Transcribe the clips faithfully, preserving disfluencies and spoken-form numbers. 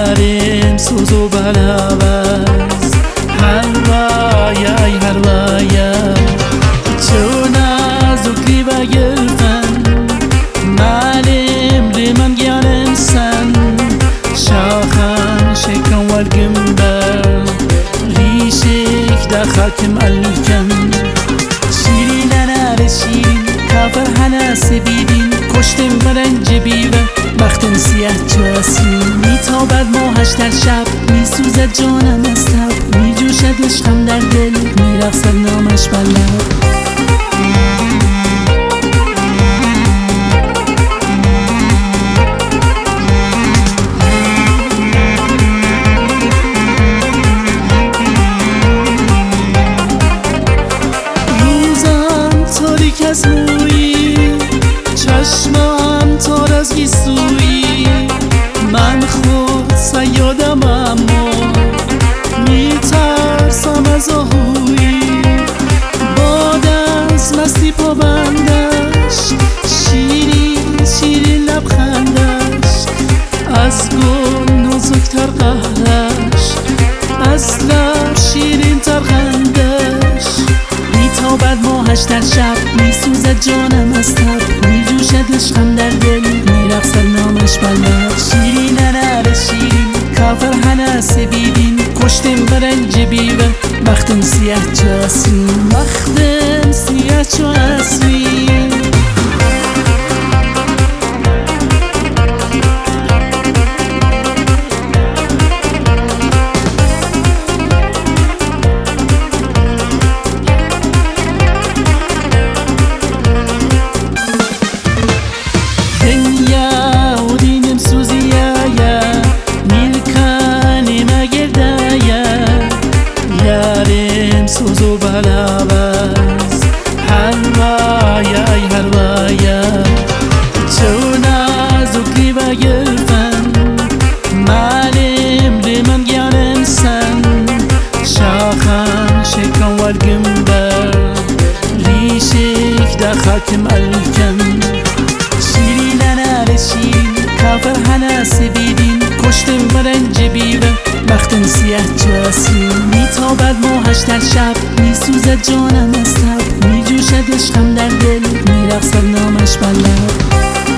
یارم سوز و بلاوز هروایای هروایا چو نازوکی و گلفن معلم لمن گیانم سن شاخم شکن والگنبر ریشک دا خاکم الکن شیرین نار شیرین کافر هنه سبیدین کشتم برنج بیوه بختم سیاه چاسین میتابد ماهش در شب میسوزد جانم از تب میجوشد عشقم در دل میرقصد نامش بر لب روزم تاریک از مویی چشمم تار از گیسویی من خود صیادم اما میترسم از آهویی باد از مستی پابندش شیرین شیرین لبخندش از گل نازکتر قهرش از لب شیرین تر خندش میتابد ماهش در شب میسوزد جانم از تب میجوشد عشقم در دل میرقصد نامش بر لب شیرین نار شیرین کافر هنه سبیدین کشتم برنج بیوه بختم سیاه چاسین بختم سیاه چاسین سوز و بلاوز هروایای هروایا چو نازوکی و گلفن معلم لمن گیانم سن شاخم شکن والگنبر ریشک دا خاکم الکن شیرین نار شیرین کافر هنه سبیدین کشتم برنج بیوه بختم سیاه چاسین میتابد ماهش در شب میسوزد جانم از تب میجوشد عشقم در دل میرقصد نامش بر لب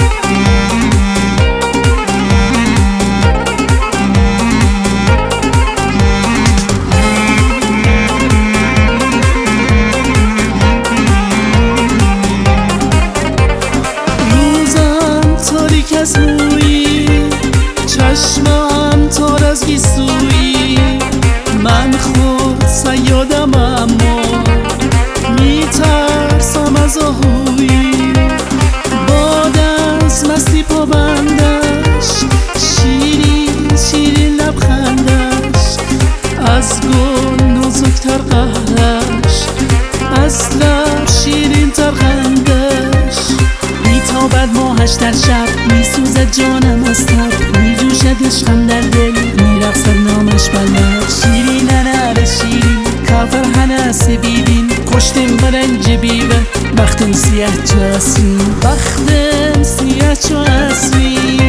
روزم تاریک از مویی چشمم تار از گیسویی من خود صیادم اما میترسم از آهویی باد از مستی پابندش شیرین شیرین لبخندش از گل نازکتر قهرش از لب شیرین تر خندش میتابد ماهش در شب میسوزد جانم از تب میجوشد عشقم در دل میرقصد نامش بر لب شیرین نار شیرین کافر هنه سبیدین کشتم برنج بیوه بختم سیاه چاسین بختم سیاه چاسین